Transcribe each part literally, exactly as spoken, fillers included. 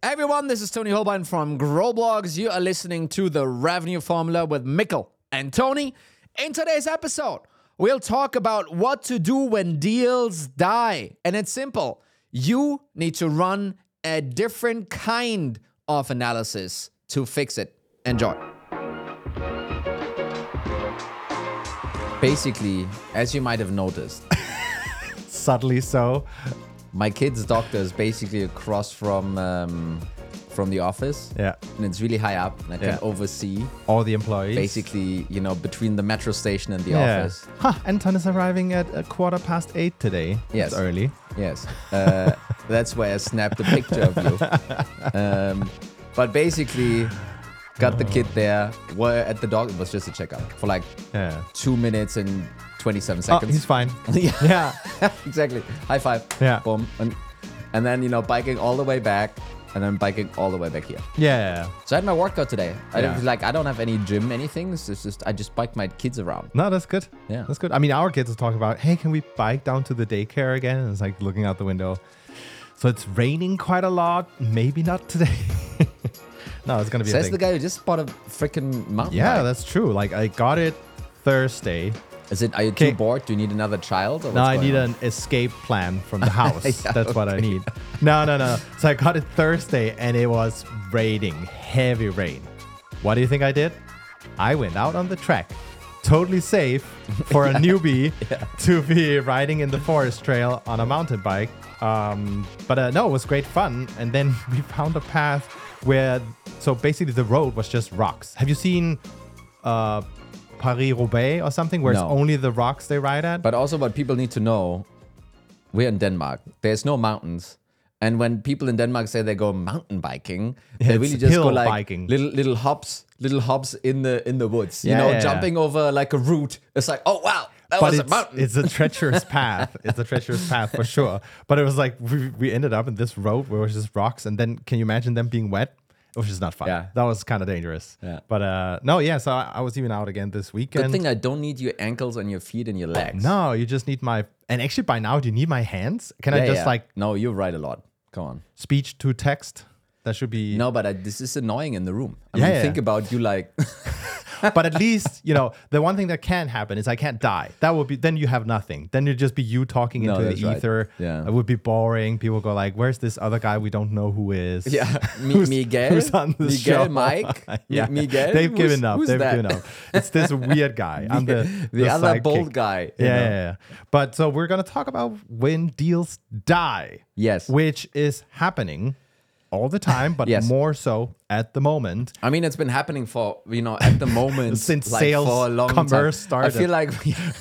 Everyone, this is Tony Holbein from Growblogs. You are listening to The Revenue Formula with Mikkel and Tony. In today's episode, we'll talk about what to do when deals die. And it's simple. You need to run a different kind of analysis to fix it. Enjoy. Basically, as you might have noticed, subtly so, my kid's doctor is basically across from um, from the office. Yeah. And it's really high up. And I can Yeah. oversee all the employees. basically, you know, between the metro station and the yeah. office. Huh, Anton is arriving at a quarter past eight today. Yes. It's early. Yes. Uh, that's why I snapped a picture of you. Um, but basically, got the kid there. We're at the dog. It was just a checkup for like Yeah. two minutes and twenty-seven Oh, seconds. he's fine. yeah. Yeah. Exactly. High five. Yeah. Boom. And, and then, you know, biking all the way back and then biking all the way back here. Yeah. So I had my workout today. I Yeah. was like, I don't have any gym, anything. It's just, I just bike my kids around. No, that's good. Yeah. That's good. I mean, our kids are talking about, hey, can we bike down to the daycare again? And it's like looking out the window. So it's raining quite a lot. Maybe not today. No, it's going to be a Says thing. the guy who just bought a freaking mountain Yeah, bike. that's true. Like, I got it Thursday. Is it, are you too Okay. bored? Do you need another child? Or No, what's I going need on? an escape plan from the house. Yeah, That's what I okay. need. No, no, no. So I got it Thursday and it was raining, heavy rain. What do you think I did? I went out on the track, totally safe for a newbie to be riding in the forest trail on a mountain bike. Um, but uh, no, it was great fun. And then we found a path where, so basically the road was just rocks. Have you seen uh, Paris-Roubaix or something where No. it's only the rocks they ride at? But also what people need to know, we're in Denmark. There's no mountains. And when people in Denmark say they go mountain biking, they It's really just go hill like biking. little little hops, little hops in the in the woods. You Yeah, know, yeah, yeah. jumping over like a root. It's like, oh wow, that But was a it's, mountain. it's a treacherous path. It's a treacherous path for sure. But it was like we, we ended up in this road where it was just rocks. And then can you imagine them being wet? It was just not fun. Yeah. That was kind of dangerous. Yeah. But uh, no, yeah. So I, I was even out again this weekend. Good thing I don't need your ankles and your feet and your legs. No, you just need my. And actually, by now, do you need my hands? Can I Yeah, just yeah. like No, you write a lot. Come on. speech to text? That should be. No, but I, this is annoying in the room. I Yeah, mean, yeah. think about you like. But at least, you know, the one thing that can happen is I can't die. That would be, then you have nothing. Then it'd just be you talking No, into that's the right. ether. Yeah. It would be boring. People go like, where's this other guy we don't know who is? Yeah, Mi- Who's- Miguel, who's on the Miguel, show? Mike, Mi- Yeah. Miguel. They've Who's- given up. who's They've that? given up. It's this weird guy. I'm the the other sidekick. bold guy. Yeah, you know? yeah, yeah. But so we're gonna talk about when deals die. Yes. Which is happening all the time, but Yes. more so at the moment. I mean, it's been happening for, you know, at the moment. Since like, sales for a long commerce time. started. I feel like,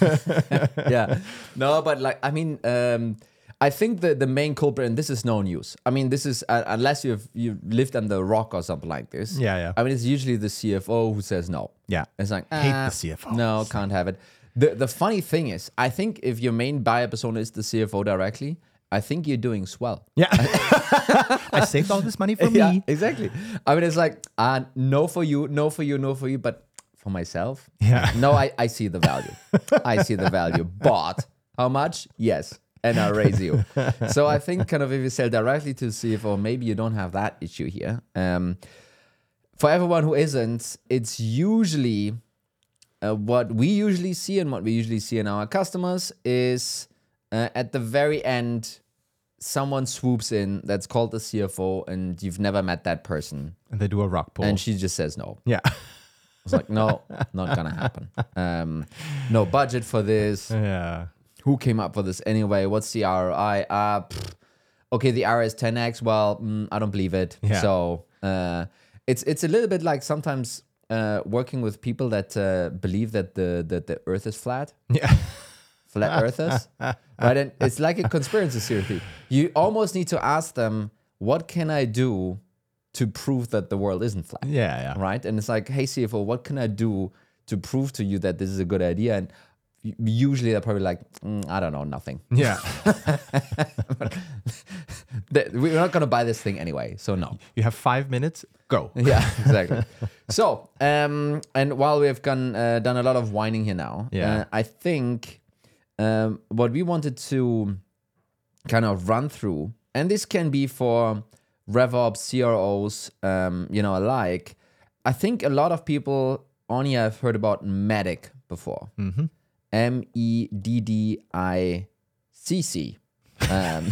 yeah. No, but like, I mean, um, I think the, the main culprit, and this is no news. I mean, this is, uh, unless you've you lived under a rock or something like this. Yeah, yeah. I mean, it's usually the C F O who says no. Yeah. It's like, Hate "Ah, the C F O." No, can't have it. The, the funny thing is, I think if your main buyer persona is the C F O directly, I think you're doing swell. Yeah. I saved all this money for Yeah, me. exactly. I mean, it's like, uh, no for you, no for you, no for you, but for myself, Yeah. no, I, I see the value. I see the value. But how much? Yes. And I raise you. So I think kind of if you sell directly to the C F O, maybe you don't have that issue here. Um, for everyone who isn't, it's usually uh, what we usually see and what we usually see in our customers is uh, at the very end, someone swoops in that's called the C F O and you've never met that person. And they do a rock pull. And she just says no. yeah. It's like, no, not gonna happen. Um, no budget for this. Yeah. Who came up with this anyway? What's the R O I? Uh, pfft. Okay, the R O I is ten x. Well, mm, I don't believe it. Yeah. So uh, it's it's a little bit like sometimes uh, working with people that uh, believe that the that the Earth is flat. Yeah. Flat earthers, right? And it's like a conspiracy theory. You almost need to ask them, what can I do to prove that the world isn't flat? Yeah, yeah. Right? And it's like, hey, C F O, what can I do to prove to you that this is a good idea? And u- usually they're probably like, mm, I don't know, nothing. Yeah. Th- We're not going to buy this thing anyway, so no. You have five minutes, go. Yeah, exactly. So, um, and while we've gone, uh, done a lot of whining here now, Yeah. uh, I think um, what we wanted to kind of run through, and this can be for RevOps, C R Os, um, you know, alike, I think a lot of people only have heard about MEDDIC before. Mm-hmm. M E D D I C C. Um,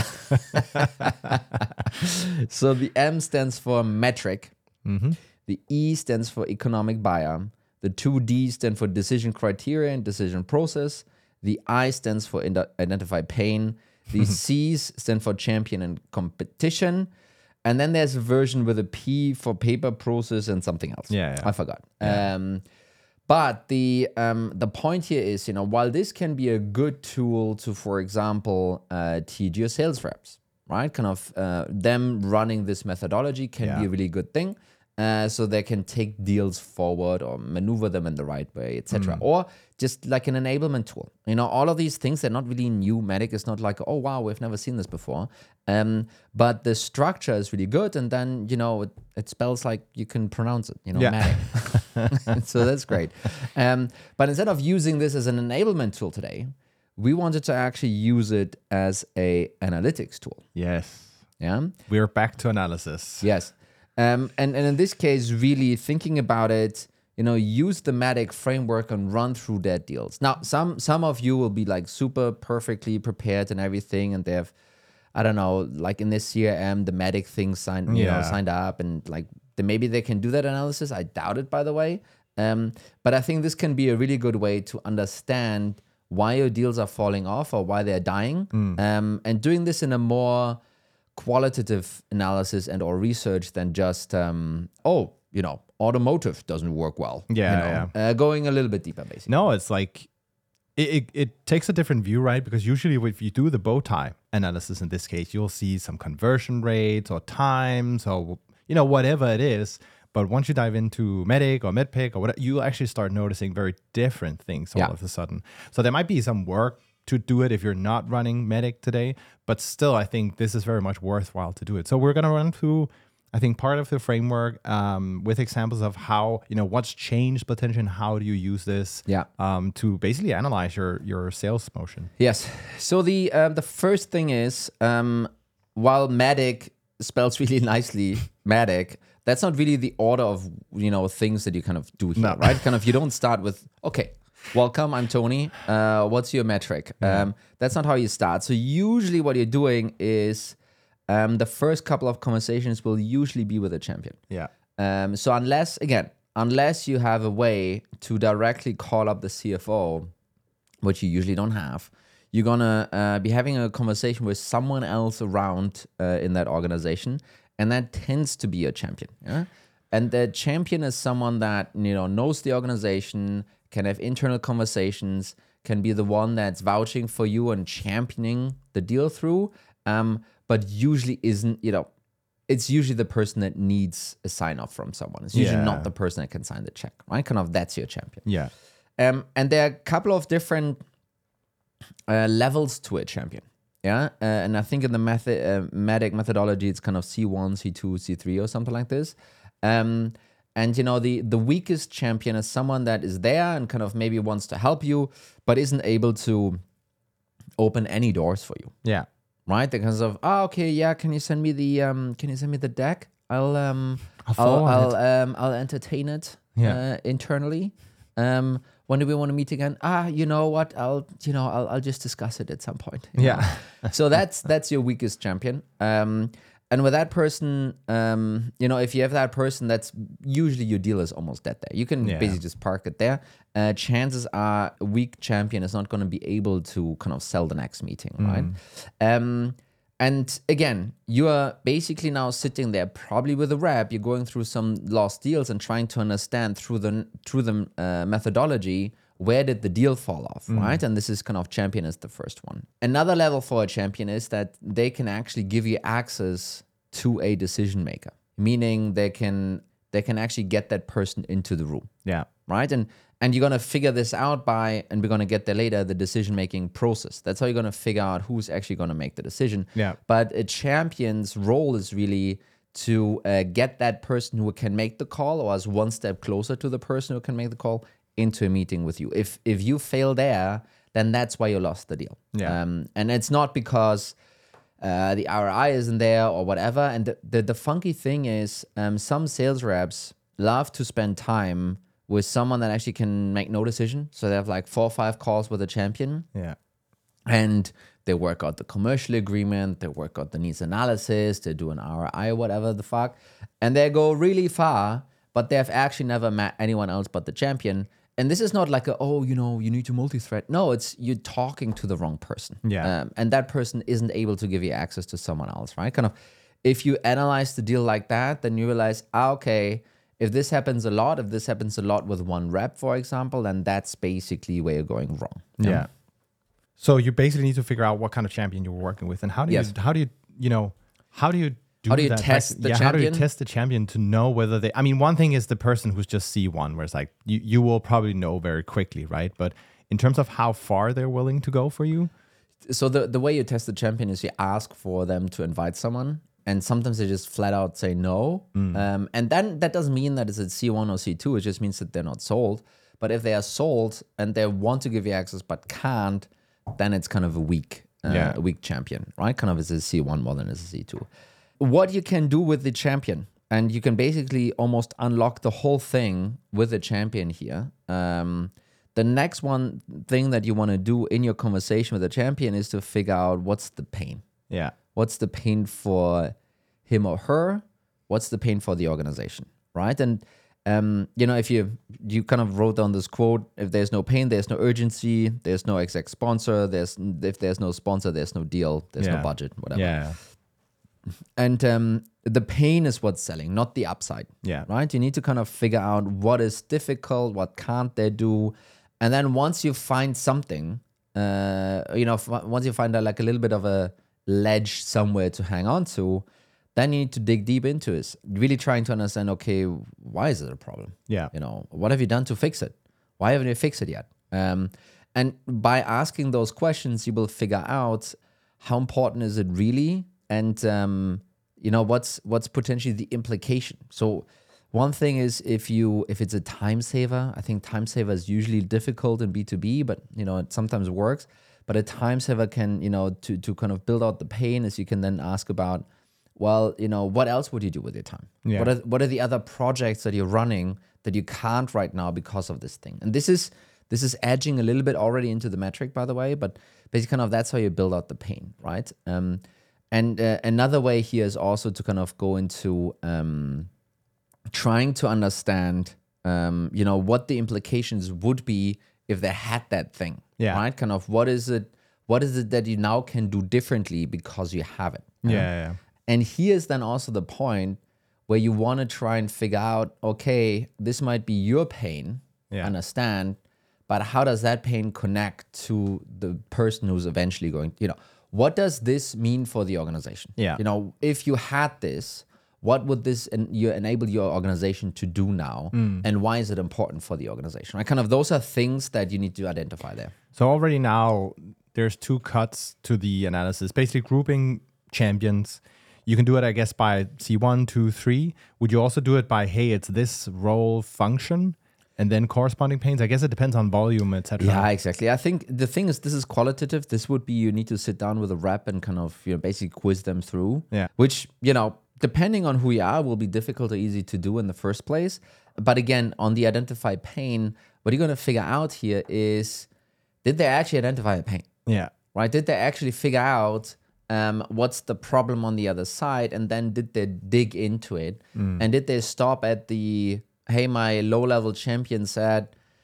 so the M stands for metric. Mm-hmm. The E stands for economic buyer. The two D stand for decision criteria and decision process. The I stands for ind- identify pain. The C's stand for champion and competition. And then there's a version with a P for paper, process, and something else. Yeah, yeah. I forgot. Yeah. Um, but the um, the point here is, you know, while this can be a good tool to, for example, uh, teach your sales reps, right? Kind of uh, them running this methodology can Yeah. be a really good thing. Uh, so they can take deals forward or maneuver them in the right way, et cetera. Mm. Or just like an enablement tool. You know, all of these things, they're not really new. MEDDIC is not like, oh, wow, we've never seen this before. Um, but the structure is really good. And then, you know, it, it spells like you can pronounce it, you know, Yeah. MEDDIC. So that's great. Um, but instead of using this as an enablement tool today, we wanted to actually use it as a analytics tool. Yes. Yeah. We're back to analysis. Yes. Um, and, and in this case, really thinking about it, you know, use the MEDDIC framework and run through their deals. Now, some some of you will be like super perfectly prepared and everything, and they have, I don't know, like in this C R M, the MEDDIC thing signed, you know, Yeah. signed up, and like the, maybe they can do that analysis. I doubt it, by the way. Um, but I think this can be a really good way to understand why your deals are falling off or why they're dying, um, and doing this in a more qualitative analysis and or research than just um, oh, you know, automotive doesn't work well. Yeah, you know? Uh, going a little bit deeper, basically. No, it's like it, it, it takes a different view, right? Because usually if you do the bow tie analysis in this case, you'll see some conversion rates or times or, you know, whatever it is. But once you dive into MEDDIC or MEDDPICC or whatever, you actually start noticing very different things all Yeah. of a sudden. So there might be some work to do it if you're not running MEDDIC today, but still, I think this is very much worthwhile to do it. So we're going to run through, I think, part of the framework um, with examples of how, you know, what's changed potentially and how do you use this Yeah. um, to basically analyze your, your sales motion. Yes. So the um, the first thing is, um, while MEDDIC spells really nicely, MEDDIC, that's not really the order of, you know, things that you kind of do here, No. right? Kind of, you don't start with, okay, welcome, I'm Tony. Uh, what's your metric? Um, that's not how you start. So usually what you're doing is um, the first couple of conversations will usually be with a champion. Yeah. Um, so unless, again, unless you have a way to directly call up the C F O, which you usually don't have, you're gonna uh, be having a conversation with someone else around uh, in that organization, and that tends to be a champion. Yeah? And the champion is someone that, you know, knows the organization, can have internal conversations, can be the one that's vouching for you and championing the deal through, um, but usually isn't, you know, it's usually the person that needs a sign off from someone. It's usually Yeah. not the person that can sign the check, right? Kind of, that's your champion. Yeah. Um, and there are a couple of different uh, levels to a champion. Yeah. Uh, and I think in the method, uh, MEDDIC methodology, it's kind of C one, C two, C three or something like this. Um, and, you know, the, the weakest champion is someone that is there and kind of maybe wants to help you, but isn't able to open any doors for you. Yeah. Right? Because of, oh, okay, yeah, can you send me the, um, can you send me the deck? I'll, um, I'll I'll, forward I'll, it. um, I'll entertain it Yeah. uh, internally. Um, when do we want to meet again? Ah, you know what? I'll, you know, I'll, I'll just discuss it at some point. you know? Yeah. So that's that's your weakest champion. Um, and with that person, um, you know, if you have that person, that's usually your deal is almost dead there. You can Yeah. basically just park it there. Uh, chances are a weak champion is not going to be able to kind of sell the next meeting, right? Um, and again, you are basically now sitting there, probably with a rep. You're going through some lost deals and trying to understand through the through the uh, methodology, where did the deal fall off, right? And this is kind of champion is the first one. Another level for a champion is that they can actually give you access to a decision maker, meaning they can they can actually get that person into the room, Yeah. right? And and you're gonna figure this out by, and we're gonna get there later, the decision making process. That's how you're gonna figure out who's actually gonna make the decision. Yeah. But a champion's role is really to uh, get that person who can make the call, or is one step closer to the person who can make the call, into a meeting with you. If if you fail there, then that's why you lost the deal. Yeah. Um, and it's not because uh, the R O I isn't there or whatever. And the, the, the funky thing is um, some sales reps love to spend time with someone that actually can make no decision. So they have like four or five calls with a champion. Yeah. And they work out the commercial agreement, they work out the needs analysis, they do an R O I, whatever the fuck. And they go really far, but they have actually never met anyone else but the champion. And this is not like, a, oh, you know, you need to multi-thread. No, it's you're talking to the wrong person. Yeah. Um, and that person isn't able to give you access to someone else, right? Kind of, if you analyze the deal like that, then you realize, ah, okay, if this happens a lot, if this happens a lot with one rep, for example, then that's basically where you're going wrong. Yeah. yeah. So you basically need to figure out what kind of champion you're working with, and how do yes. you, how do you, you know, how do you do How do you that? test like, the yeah, champion? How do you test the champion to know whether they? I mean, one thing is the person who's just C one, where it's like you, you will probably know very quickly, right? But in terms of how far they're willing to go for you, so the the way you test the champion is you ask for them to invite someone, and sometimes they just flat out say no. Mm. Um, and then that doesn't mean that it's a C one or C two. It just means that they're not sold. But if they are sold and they want to give you access but can't, then it's kind of a weak, uh, yeah. a weak champion, right? Kind of as a C one more than as a C two. What you can do with the champion, and you can basically almost unlock the whole thing with the champion here. Um, the next one thing that you want to do in your conversation with the champion is to figure out what's the pain. Yeah. What's the pain for him or her? What's the pain for the organization, right? And um, you know, if you you kind of wrote down this quote: if there's no pain, there's no urgency. There's no exec sponsor. There's if there's no sponsor, there's no deal. There's yeah. no budget. Whatever. Yeah. And um, the pain is what's selling, not the upside. Yeah. Right. You need to kind of figure out what is difficult, what can't they do, and then once you find something, uh, you know, f- once you find out like a little bit of a ledge somewhere to hang on to, then you need to dig deep into it, really trying to understand, okay, why is it a problem? Yeah. You know, what have you done to fix it? Why haven't you fixed it yet? Um, and by asking those questions, you will figure out how important is it really, and um, you know, what's what's potentially the implication. So one thing is if you if it's a time saver, I think time saver is usually difficult in B two B, but you know, it sometimes works. But a time saver can, you know, to to kind of build out the pain is you can then ask about, well, you know, what else would you do with your time? Yeah. What are what are the other projects that you're running that you can't right now because of this thing? And this is this is edging a little bit already into the metric, by the way, but basically kind of that's how you build out the pain, right? Um, and uh, another way here is also to kind of go into um, trying to understand, um, you know, what the implications would be if they had that thing, yeah. right? Kind of what is it, what is it that you now can do differently because you have it? Yeah, yeah. And here's then also the point where you want to try and figure out, okay, this might be your pain, yeah. understand, but how does that pain connect to the person who's eventually going, you know, what does this mean for the organization? Yeah. You know, if you had this, what would this en- you enable your organization to do now? Mm. And why is it important for the organization? Right? Kind of those are things that you need to identify there. So already now there's two cuts to the analysis, basically grouping champions. You can do it, I guess, by C one, two, three. Would you also do it by, hey, it's this role function and then corresponding pains? I guess it depends on volume, et cetera. Yeah, exactly. I think the thing is, this is qualitative. This would be you need to sit down with a rep and kind of, you know, basically quiz them through. Yeah. Which, you know, depending on who you are, will be difficult or easy to do in the first place. But again, on the identified pain, what you're going to figure out here is, did they actually identify a pain? Yeah. Right? Did they actually figure out um, what's the problem on the other side? And then did they dig into it? Mm. And did they stop at the, hey, my low-level champion said,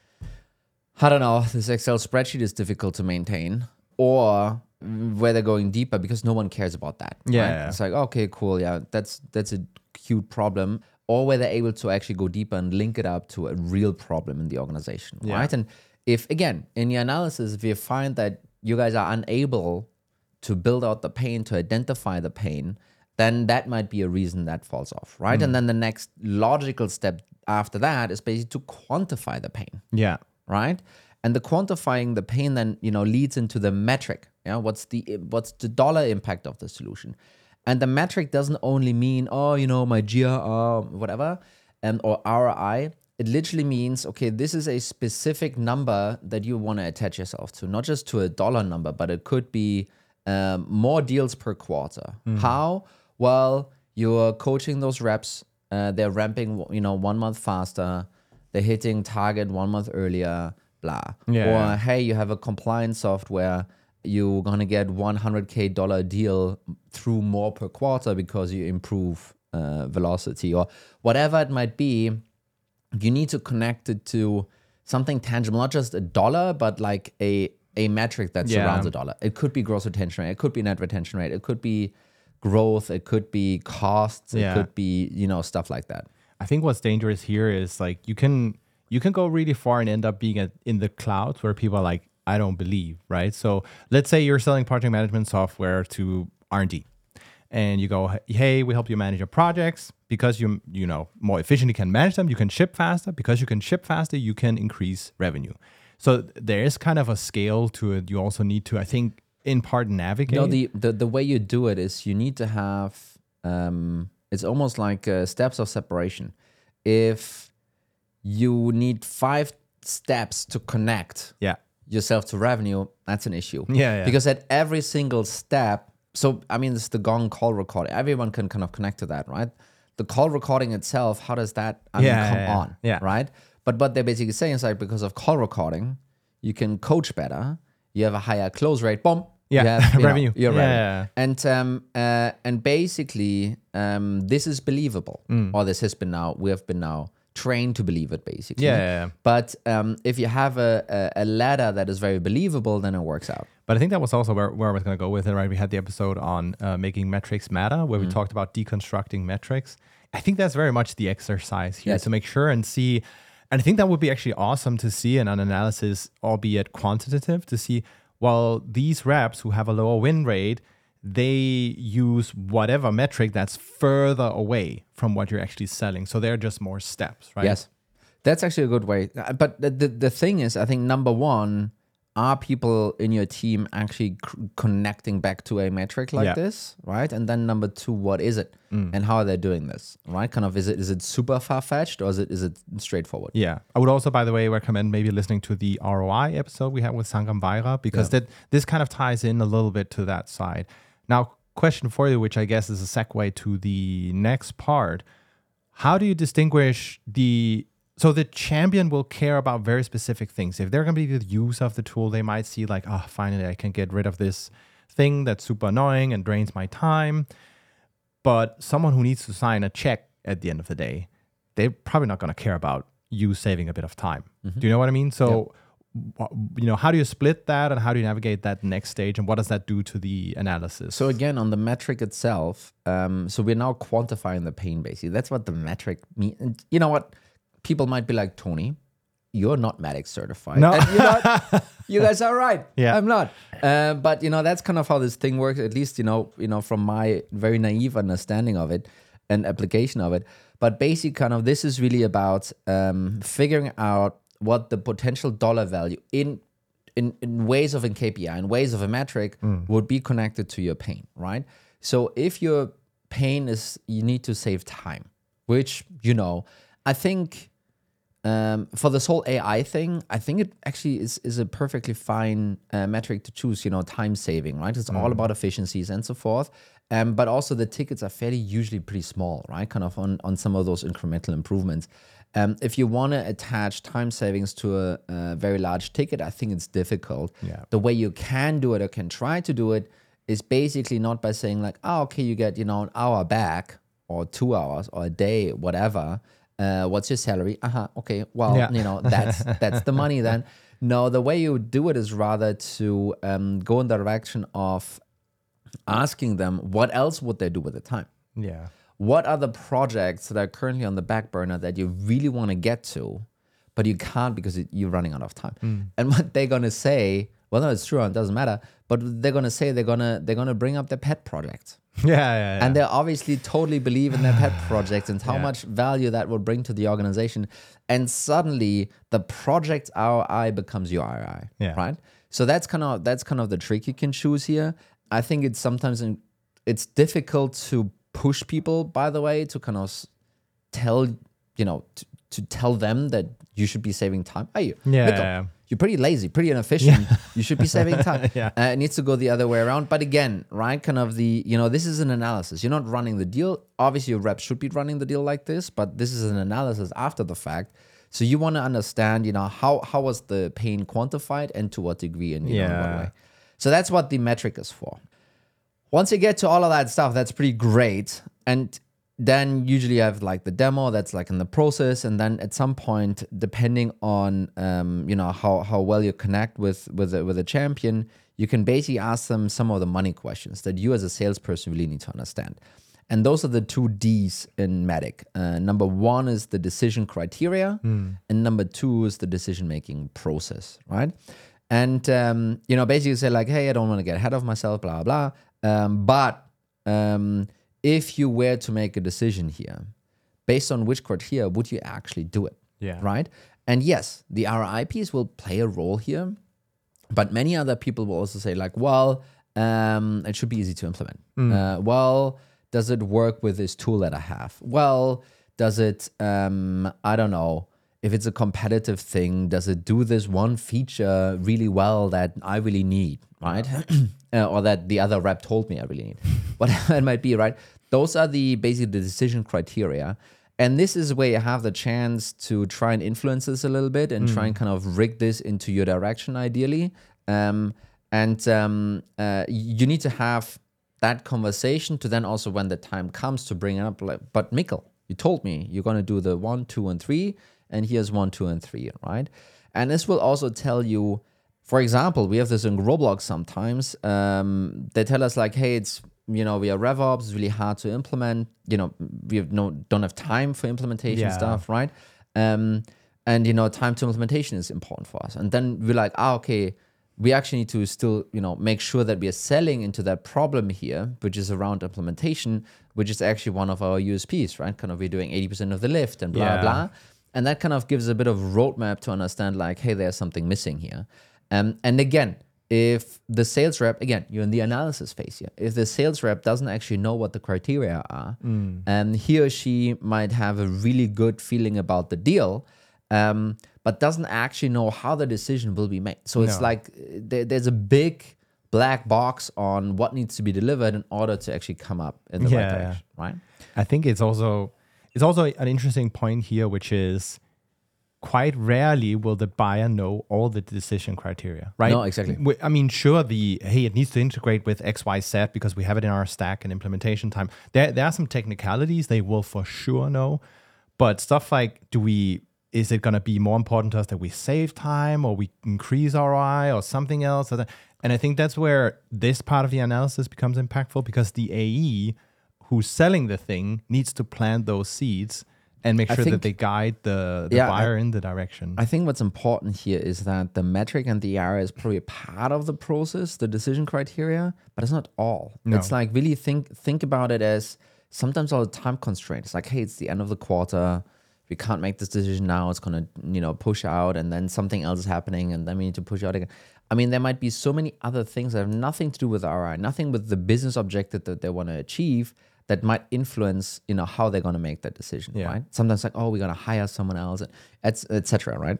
I don't know, this Excel spreadsheet is difficult to maintain. Or where they're going deeper because no one cares about that. Yeah, right? yeah. It's like, okay, cool. Yeah, that's that's a cute problem. Or where they're able to actually go deeper and link it up to a real problem in the organization, Yeah. right? And if, again, in your analysis, if you find that you guys are unable to build out the pain, to identify the pain, then that might be a reason that falls off, right? Mm. And then the next logical step after that is basically to quantify the pain. Yeah. Right? And the quantifying the pain then, you know, leads into the metric. Yeah, what's the what's the dollar impact of the solution? And the metric doesn't only mean, oh, you know, my G R R, whatever, and or R O I. It literally means, okay, this is a specific number that you want to attach yourself to, not just to a dollar number, but it could be um, more deals per quarter. How? Well, you're coaching those reps. Uh, they're ramping, you know, one month faster. They're hitting target one month earlier. Blah. Yeah. Or hey, you have a compliance software. You're gonna get one hundred K dollar deal through more per quarter because you improve uh, velocity or whatever it might be. You need to connect it to something tangible, not just a dollar, but like a a metric that Yeah. surrounds a dollar. It could be gross retention rate. It could be net retention rate. It could be growth. It could be costs. Yeah. It could be, you know, stuff like that. I think what's dangerous here is like you can you can go really far and end up being a, in the clouds where people are like, I don't believe, right? So let's say you're selling project management software to R and D, and you go, hey, we help you manage your projects because you you know more efficiently can manage them. You can ship faster. Because you can ship faster, you can increase revenue. So there is kind of a scale to it. You also need to, I think, in part navigate. No, the, the the way you do it is you need to have. Um, it's almost like uh, steps of separation. If you need five steps to connect yeah. yourself to revenue, that's an issue. Yeah, yeah. Because at every single step, so I mean, it's the Gong call recording. Everyone can kind of connect to that, right? The call recording itself, how does that I mean, Yeah, come yeah, yeah. on, Yeah. right? But what they're basically saying is like because of call recording, you can coach better. You have a higher close rate. Boom. Yeah, You have, you know, revenue. your Yeah, revenue. yeah, yeah. And um, uh, and basically, um, this is believable, Mm. or this has been now. We have been now trained to believe it, basically. Yeah, yeah, yeah. But um, if you have a, a a ladder that is very believable, then it works out. But I think that was also where, where I was going to go with it, right? We had the episode on uh, making metrics matter, where Mm-hmm. we talked about deconstructing metrics. I think that's very much the exercise here Yes. to make sure and see. And I think that would be actually awesome to see in an analysis, albeit quantitative, to see, well, these reps who have a lower win rate, they use whatever metric that's further away from what you're actually selling. So they're just more steps, right? Yes, that's actually a good way. Uh, But the, the, the thing is, I think number one, are people in your team actually c- connecting back to a metric like Yeah. this, right? And then number two, what is it, and how are they doing this, right? Kind of is it is it super far fetched or is it is it straightforward? Yeah. I would also, by the way, recommend maybe listening to the R O I episode we had with Sangam Vaira, because Yeah. that this kind of ties in a little bit to that side. Now, question for you, which I guess is a segue to the next part. How do you distinguish the... So the champion will care about very specific things. If they're going to be the use of the tool, they might see like, oh, finally I can get rid of this thing that's super annoying and drains my time. But someone who needs to sign a check at the end of the day, they're probably not going to care about you saving a bit of time. Mm-hmm. Do you know what I mean? So, wh- you know, how do you split that and how do you navigate that next stage and what does that do to the analysis? So again, on the metric itself, um, so we're now quantifying the pain basically. That's what the metric means. And you know what? People might be like, Tony, you're not Matic certified. No. And you know what? You guys are right. Yeah. I'm not. Uh, but you know, that's kind of how this thing works. At least you know, you know, from my very naive understanding of it and application of it. But basically, kind of, this is really about um, figuring out what the potential dollar value in in in ways of a K P I, in ways of a metric, would be connected to your pain, right? So if your pain is you need to save time, which you know, I think. Um, for this whole A I thing, I think it actually is, is a perfectly fine uh, metric to choose, you know, time saving, right? It's all about efficiencies and so forth. Um, but also the tickets are fairly usually pretty small, right? Kind of on, on some of those incremental improvements. Um, if you want to attach time savings to a, a very large ticket, I think it's difficult. Yeah. The way you can do it or can try to do it is basically not by saying like, oh, okay, you get, you know, an hour back or two hours or a day, whatever. Uh, what's your salary? Uh-huh. Okay. Well, Yeah. you know, that's that's the money then. No, the way you do it is rather to um, go in the direction of asking them what else would they do with the time? yeah. What are the projects that are currently on the back burner that you really want to get to, but you can't because it, you're running out of time? And what they're gonna say, well, no, it's true, it doesn't matter. But they're gonna say they're gonna they're gonna bring up their pet project. Yeah, yeah, yeah. And they obviously totally believe in their pet project and how Yeah. much value that will bring to the organization. And suddenly the project R O I becomes your R O I, Yeah. right? So that's kind of that's kind of the trick you can choose here. I think it's sometimes in, it's difficult to push people, by the way, to kind of s- tell you know, to, to tell them that you should be saving time. Hey, Yeah. Mikkel, you're pretty lazy, pretty inefficient. You should be saving time. Yeah. Uh, it needs to go the other way around. But again, right, kind of the, you know, this is an analysis. You're not running the deal. Obviously, your rep should be running the deal like this, but this is an analysis after the fact. So you want to understand, you know, how how was the pain quantified and to what degree and, you know, in what Yeah. way. So that's what the metric is for. Once you get to all of that stuff, that's pretty great. And then usually you have like the demo that's like in the process. And then at some point, depending on, um, you know, how, how well you connect with, with, a, with a champion, you can basically ask them some of the money questions that you as a salesperson really need to understand. And those are the two D's in Matic. Uh, number one is the decision criteria. Mm. And number two is the decision-making process, right? And, um, you know, basically say like, hey, I don't want to get ahead of myself, blah, blah. Um, but um, if you were to make a decision here, based on which criteria would you actually do it? Yeah. Right? And yes, the R O I piece will play a role here, but many other people will also say like, well, um, it should be easy to implement. Mm. Uh, well, does it work with this tool that I have? Well, does it, um, I don't know, if it's a competitive thing, does it do this one feature really well that I really need, right? uh, or that the other rep told me I really need, whatever it might be, right? Those are the basically the decision criteria. And this is where you have the chance to try and influence this a little bit and mm. try and kind of rig this into your direction, ideally. Um, and um, uh, you need to have that conversation to then also, when the time comes, to bring it up, like, but Mikkel, you told me you're going to do the one, two, and three, and here's one, two, and three, right? And this will also tell you, for example, we have this in Roblox sometimes. Um, they tell us like, hey, it's, you know, we are RevOps, it's really hard to implement. You know, we have no don't have time for implementation Yeah. stuff, right? Um, and, you know, time to implementation is important for us. And then we're like, ah, okay, we actually need to still, you know, make sure that we are selling into that problem here, which is around implementation, which is actually one of our U S Ps, right? Kind of we're doing eighty percent of the lift and blah, Yeah. blah. And that kind of gives a bit of roadmap to understand like, hey, there's something missing here. Um, and again, if the sales rep, again, you're in the analysis phase here. If the sales rep doesn't actually know what the criteria are, mm. and he or she might have a really good feeling about the deal, um, but doesn't actually know how the decision will be made. So it's No. like there, there's a big black box on what needs to be delivered in order to actually come up in the Yeah, right direction, right? I think it's also it's also an interesting point here, which is quite rarely will the buyer know all the decision criteria, right? No, exactly. We- I mean, sure, the hey, it needs to integrate with X, Y, Z because we have it in our stack and implementation time. There, there are some technicalities they will for sure know, but stuff like, do we? Is it going to be more important to us that we save time or we increase R O I or something else? And I think that's where this part of the analysis becomes impactful, because the A E who's selling the thing needs to plant those seeds and make I sure think- that they guide the, the Yeah, buyer in the direction. I think what's important here is that the metric and the area is probably a part of the process, the decision criteria, but it's not all. No. It's like really think think about it as sometimes all the time constraint. It's like, hey, it's the end of the quarter. We can't make this decision now. It's going to, you know, push out, and then something else is happening, and then we need to push out again. I mean, there might be so many other things that have nothing to do with R O I, nothing with the business objective that they want to achieve, that might influence, you know, how they're going to make that decision, Yeah. right? Sometimes like, oh, we're going to hire someone else, et cetera, right?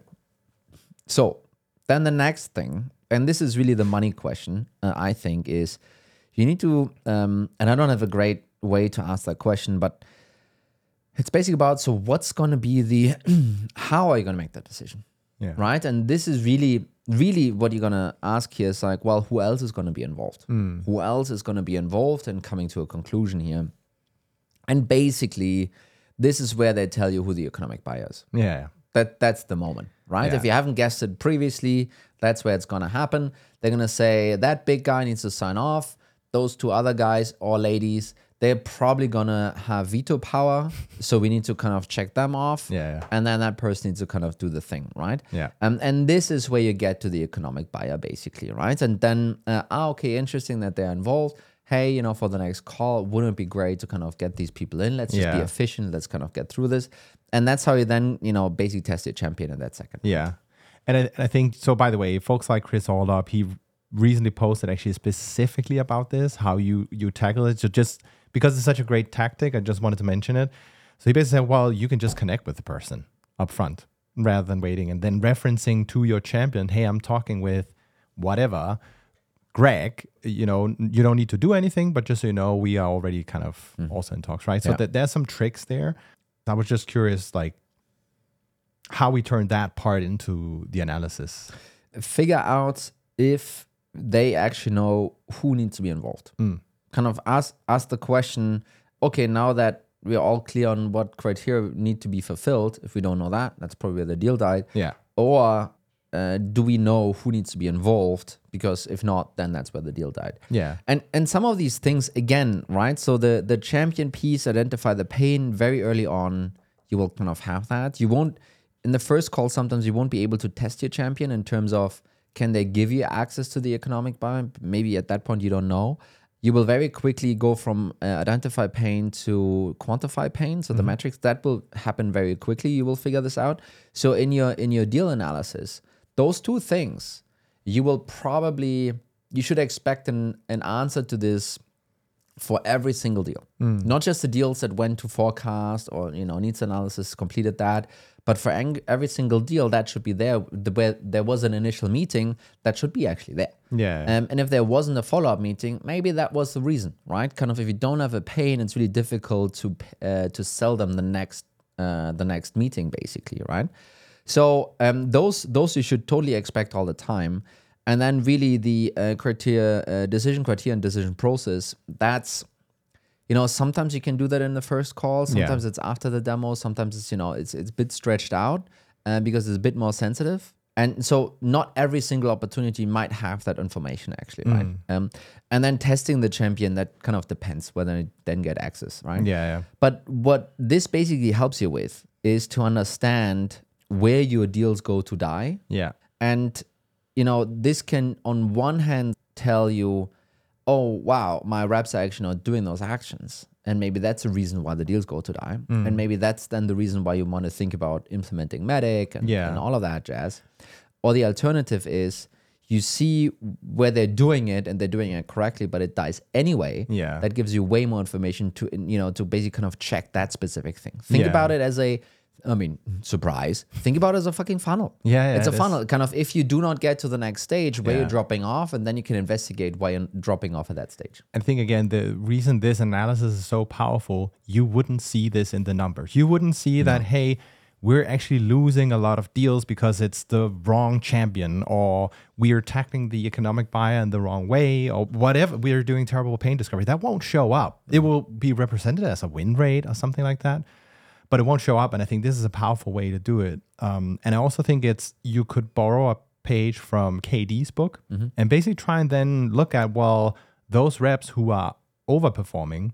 So then the next thing, and this is really the money question, uh, I think, is you need to, um, and I don't have a great way to ask that question, but it's basically about, so what's going to be the, how are you going to make that decision, Yeah. right? And this is really, really what you're going to ask here is like, well, who else is going to be involved? Mm. Who else is going to be involved in coming to a conclusion here? And basically, this is where they tell you who the economic buyer is. Yeah. That that's the moment, right? Yeah. If you haven't guessed it previously, that's where it's gonna happen. They're gonna say that big guy needs to sign off. Those two other guys or ladies, they're probably gonna have veto power, so we need to kind of check them off. Yeah, yeah. And then that person needs to kind of do the thing, right? Yeah. Um, and this is where you get to the economic buyer, basically, right? And then, uh, ah, okay, interesting that they're involved. Hey, you know, for the next call, wouldn't it be great to kind of get these people in? Let's just be Yeah. efficient. Let's kind of get through this. And that's how you then, you know, basically test your champion in that second. Yeah. And I, and I think, so by the way, folks like Chris Aldup, he recently posted actually specifically about this, how you, you tackle it. So just because it's such a great tactic, I just wanted to mention it. So he basically said, well, you can just connect with the person up front rather than waiting and then referencing to your champion, hey, I'm talking with whatever, Greg, you know, you don't need to do anything, but just so you know, we are already kind of mm. also in talks, right? So yeah. that there's some tricks there. I was just curious, like, how we turn that part into the analysis. Figure out if they actually know who needs to be involved. Mm. Kind of ask, ask the question, okay, now that we're all clear on what criteria need to be fulfilled, if we don't know that, that's probably where the deal died. Yeah. Or uh, do we know who needs to be involved? Because if not, then that's where the deal died. Yeah. And and some of these things, again, right? So the, the champion piece, identify the pain very early on, you will kind of have that. You won't, in the first call, sometimes you won't be able to test your champion in terms of, can they give you access to the economic buy? Maybe at that point you don't know. You will very quickly go from uh, identify pain to quantify pain. So mm-hmm. the metrics, that will happen very quickly. You will figure this out. So in your in your deal analysis, those two things, you will probably, you should expect an, an answer to this for every single deal. Mm. Not just the deals that went to forecast or, you know, needs analysis completed that, but for ang- every single deal that should be there. The, where there was an initial meeting, that should be actually there. Yeah. Um, and if there wasn't a follow-up meeting, maybe that was the reason, right? Kind of if you don't have a pain, it's really difficult to uh, to sell them the next uh, the next meeting, basically, right? So um, those those you should totally expect all the time. And then really the uh, criteria, uh, decision criteria and decision process, that's, you know, sometimes you can do that in the first call. Sometimes yeah. it's after the demo. Sometimes it's, you know, it's it's a bit stretched out uh, because it's a bit more sensitive. And so not every single opportunity might have that information actually, right? Mm. Um, and then testing the champion, that kind of depends whether they then get access, right? Yeah, yeah. But what this basically helps you with is to understand where your deals go to die. Yeah. And you know, this can, on one hand, tell you, oh, wow, my reps are actually not doing those actions. And maybe that's the reason why the deals go to die. Mm. And maybe that's then the reason why you want to think about implementing Medic and, yeah. and all of that jazz. Or the alternative is you see where they're doing it and they're doing it correctly, but it dies anyway. Yeah. That gives you way more information to, you know, to basically kind of check that specific thing. Think yeah. about it as a, I mean, surprise. Think about it as a fucking funnel. Yeah, yeah It's a it funnel. Kind of if you do not get to the next stage, where yeah. you're dropping off, and then you can investigate why you're dropping off at that stage. I think, again, the reason this analysis is so powerful, you wouldn't see this in the numbers. You wouldn't see no. that, hey, we're actually losing a lot of deals because it's the wrong champion, or we're tackling the economic buyer in the wrong way, or whatever. We're doing terrible pain discovery. That won't show up. It will be represented as a win rate or something like that. But it won't show up, and I think this is a powerful way to do it. Um, and I also think it's, you could borrow a page from K D's book mm-hmm. and basically try and then look at, well, those reps who are overperforming,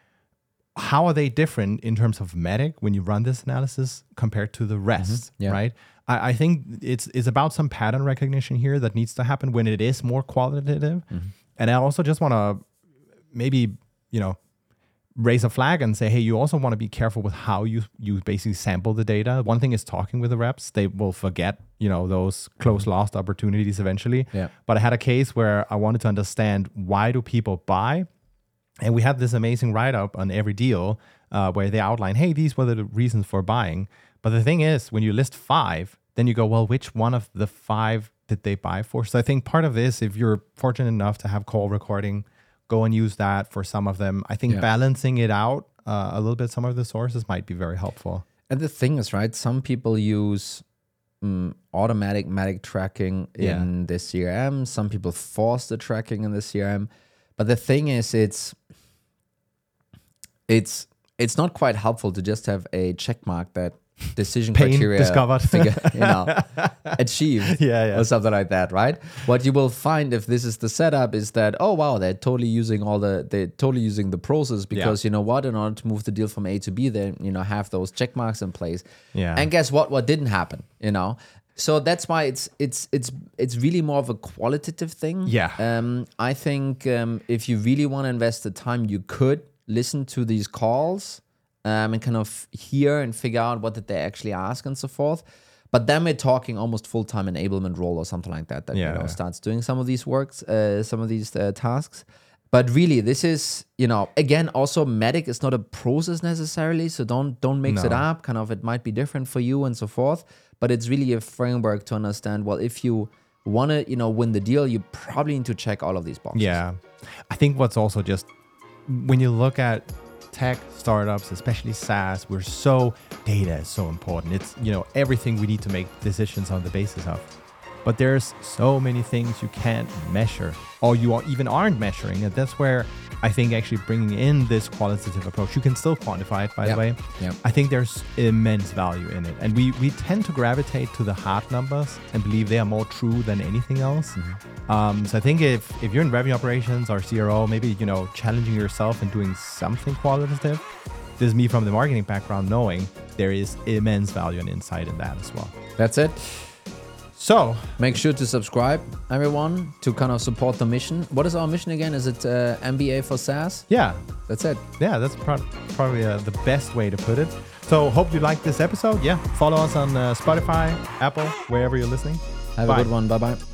how are they different in terms of Medic when you run this analysis compared to the rest, mm-hmm. yeah. right? I, I think it's it's about some pattern recognition here that needs to happen when it is more qualitative. Mm-hmm. And I also just want to maybe, you know, raise a flag and say, hey, you also want to be careful with how you you basically sample the data. One thing is talking with the reps. They will forget, you know, those close lost opportunities eventually. Yeah. But I had a case where I wanted to understand, why do people buy? And we had this amazing write-up on every deal uh, where they outline, hey, these were the reasons for buying. But the thing is, when you list five, then you go, well, which one of the five did they buy for? So I think part of this, if you're fortunate enough to have call recording, go and use that for some of them. I think yeah. balancing it out uh, a little bit, some of the sources might be very helpful. And the thing is, right, some people use um, automatic Medic tracking in yeah. the C R M. Some people force the tracking in the C R M. But the thing is, it's it's it's not quite helpful to just have a check mark that decision Pain criteria discovered, figure, you know, achieved yeah, yeah. or something like that, right? What you will find if this is the setup is that, oh wow, they're totally using all the they're totally using the process because yeah. you know what, in order to move the deal from A to B, they you know have those check marks in place. Yeah. And guess what? What didn't happen, you know? So that's why it's it's it's it's really more of a qualitative thing. Yeah. Um, I think um, if you really want to invest the time, you could listen to these calls. Um, and kind of hear and figure out what did they actually ask and so forth. But then we're talking almost full-time enablement role or something like that that yeah. you know starts doing some of these works, uh, some of these uh, tasks. But really, this is, you know, again, also Matic is not a process necessarily, so don't don't mix No. it up. Kind of, it might be different for you and so forth. But it's really a framework to understand. Well, if you want to, you know, win the deal, you probably need to check all of these boxes. Yeah. I think what's also just when you look at tech startups, especially SaaS, we're so data is so important. It's, you know, everything we need to make decisions on the basis of. But there's so many things you can't measure, or you are, even aren't measuring. And that's where I think actually bringing in this qualitative approach, you can still quantify it, by Yep. the way. Yep. I think there's immense value in it. And we, we tend to gravitate to the hard numbers and believe they are more true than anything else. Mm-hmm. Um, so I think if, if you're in revenue operations or C R O, maybe, you know, challenging yourself and doing something qualitative, this is me from the marketing background knowing there is immense value and insight in that as well. That's it. So Make sure to subscribe, everyone, to kind of support the mission. What is our mission again? Is it uh, M B A for SaaS? yeah, That's it. yeah, that's pro- probably uh, the best way to put it. So hope you liked this episode. Yeah, follow us on uh, Spotify, Apple, wherever you're listening. Have Bye. a good one. Bye-bye.